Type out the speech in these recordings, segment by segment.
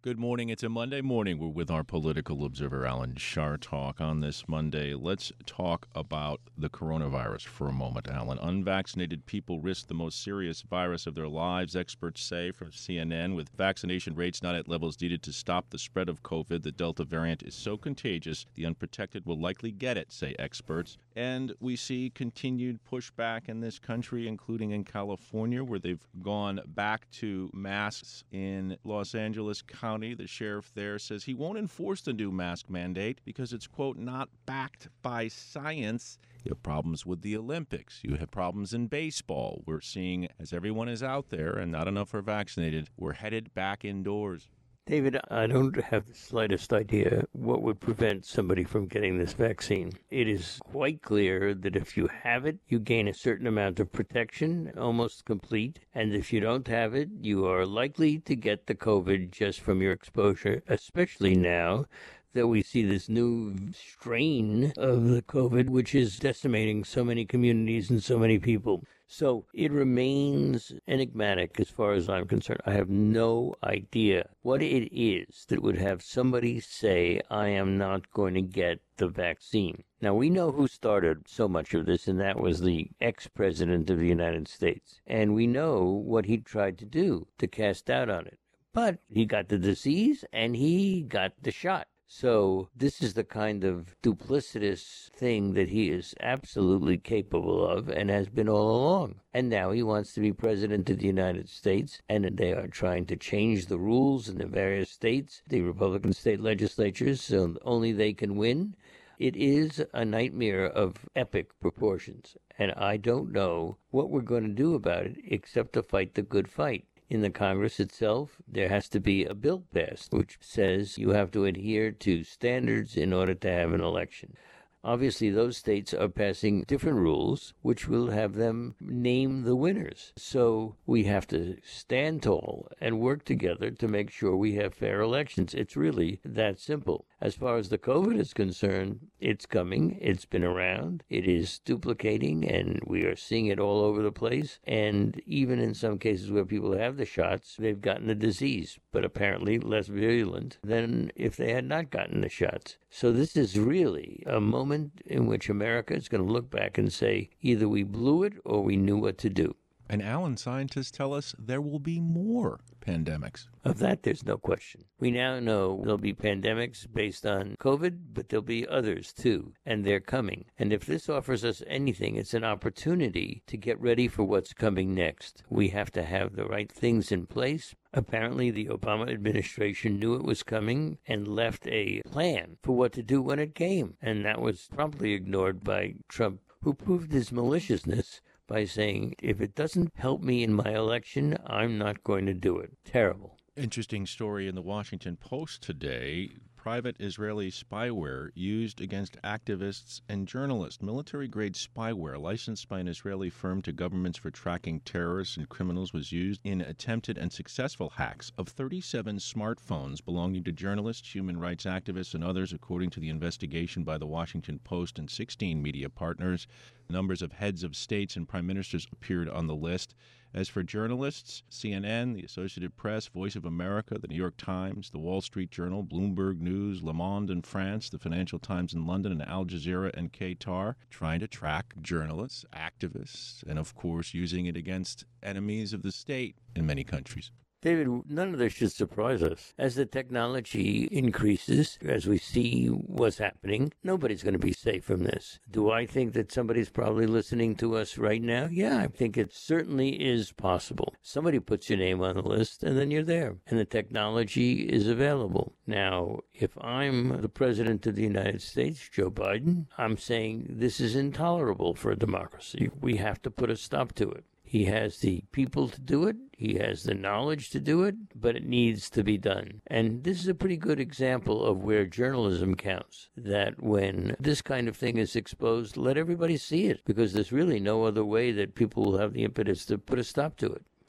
Good morning. It's a Monday morning. We're with our political observer, Alan Chartock. On this Monday, let's talk about the coronavirus for a moment, Alan. Unvaccinated people risk the most serious virus of their lives, experts say from CNN. With vaccination rates not at levels needed to stop the spread of COVID, the Delta variant is so contagious, the unprotected will likely get it, say experts. And we see continued pushback in this country, including in California, where they've gone back to masks in Los Angeles County. The sheriff there says he won't enforce the new mask mandate because it's, quote, not backed by science. You have problems with the Olympics. You have problems in baseball. We're seeing, as everyone is out there and not enough are vaccinated, we're headed back indoors. David, I don't have the slightest idea what would prevent somebody from getting this vaccine. It is quite clear that if you have it, you gain a certain amount of protection, almost complete. And if you don't have it, you are likely to get the COVID just from your exposure, especially now that we see this new strain of the COVID, which is decimating so many communities and so many people. So it remains enigmatic as far as I'm concerned. I have no idea what it is that would have somebody say, I am not going to get the vaccine. Now, we know who started so much of this, and that was the ex-president of the United States. And we know what he tried to do to cast doubt on it. But he got the disease, and he got the shot. So this is the kind of duplicitous thing that he is absolutely capable of and has been all along. And now he wants to be president of the United States, and they are trying to change the rules in the various states, the Republican state legislatures, so only they can win. It is a nightmare of epic proportions, and I don't know what we're going to do about it except to fight the good fight. In the Congress itself, there has to be a bill passed which says you have to adhere to standards in order to have an election. Obviously, those states are passing different rules, which will have them name the winners. So we have to stand tall and work together to make sure we have fair elections. It's really that simple. As far as the COVID is concerned, it's coming. It's been around. It is duplicating, and we are seeing it all over the place. And even in some cases where people have the shots, they've gotten the disease, but apparently less virulent than if they had not gotten the shots. So this is really a moment in which America is going to look back and say, either we blew it or we knew what to do. And Alan, scientists tell us there will be more pandemics. Of that, there's no question. We now know there'll be pandemics based on COVID, but there'll be others too, and they're coming. And if this offers us anything, it's an opportunity to get ready for what's coming next. We have to have the right things in place. Apparently, the Obama administration knew it was coming and left a plan for what to do when it came. And that was promptly ignored by Trump, who proved his maliciousness by saying, if it doesn't help me in my election, I'm not going to do it. Terrible. Interesting story in the Washington Post today. Private Israeli spyware used against activists and journalists. Military-grade spyware licensed by an Israeli firm to governments for tracking terrorists and criminals was used in attempted and successful hacks of 37 smartphones belonging to journalists, human rights activists, and others, according to the investigation by the Washington Post and 16 media partners. Numbers of heads of states and prime ministers appeared on the list. As for journalists, CNN, the Associated Press, Voice of America, the New York Times, the Wall Street Journal, Bloomberg News, Le Monde in France, the Financial Times in London, and Al Jazeera and Qatar, trying to track journalists, activists, and of course using it against enemies of the state in many countries. David, none of this should surprise us. As the technology increases, as we see what's happening, nobody's going to be safe from this. Do I think that somebody's probably listening to us right now? Yeah, I think it certainly is possible. Somebody puts your name on the list, and then you're there, and the technology is available. Now, if I'm the President of the United States, Joe Biden, I'm saying this is intolerable for a democracy. We have to put a stop to it. He has the people to do it. He has the knowledge to do it, but it needs to be done. And this is a pretty good example of where journalism counts, that when this kind of thing is exposed, let everybody see it, because there's really no other way that people will have the impetus to put a stop to it.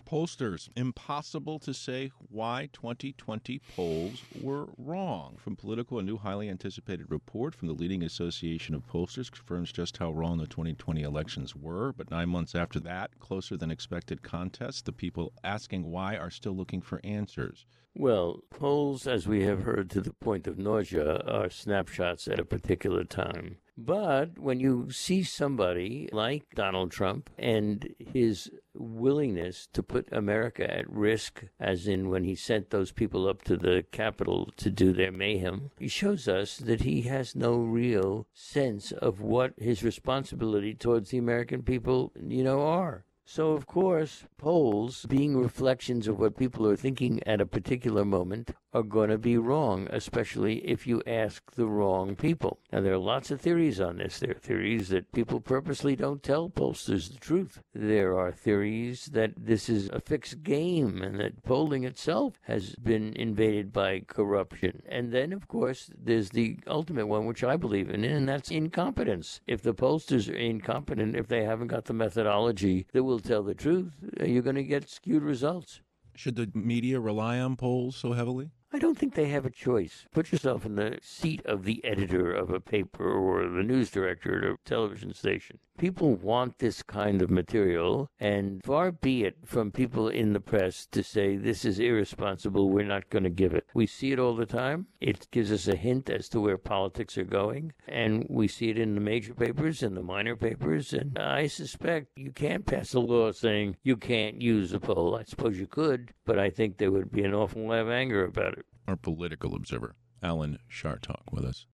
Pollsters, impossible to say why 2020 polls were wrong. From Politico, a new highly anticipated report from the leading association of pollsters confirms just how wrong the 2020 elections were. But 9 months after that, closer than expected contest, the people asking why are still looking for answers. Well, polls, as we have heard to the point of nausea, are snapshots at a particular time. But when you see somebody like Donald Trump and his willingness to put America at risk, as in when he sent those people up to the Capitol to do their mayhem, he shows us that he has no real sense of what his responsibility towards the American people, are. So, of course, polls, being reflections of what people are thinking at a particular moment, are going to be wrong, especially if you ask the wrong people. Now, there are lots of theories on this. There are theories that people purposely don't tell pollsters the truth. There are theories that this is a fixed game and that polling itself has been invaded by corruption. And then, of course, there's the ultimate one, which I believe in, and that's incompetence. If the pollsters are incompetent, if they haven't got the methodology that will tell the truth, you're going to get skewed results. Should the media rely on polls so heavily? I don't think they have a choice. Put yourself in the seat of the editor of a paper or the news director at a television station. People want this kind of material, and far be it from people in the press to say this is irresponsible, we're not going to give it. We see it all the time. It gives us a hint as to where politics are going, and we see it in the major papers and the minor papers, and I suspect you can't pass a law saying you can't use a poll. I suppose you could, but I think there would be an awful lot of anger about it. Our political observer, Alan Chartock, with us.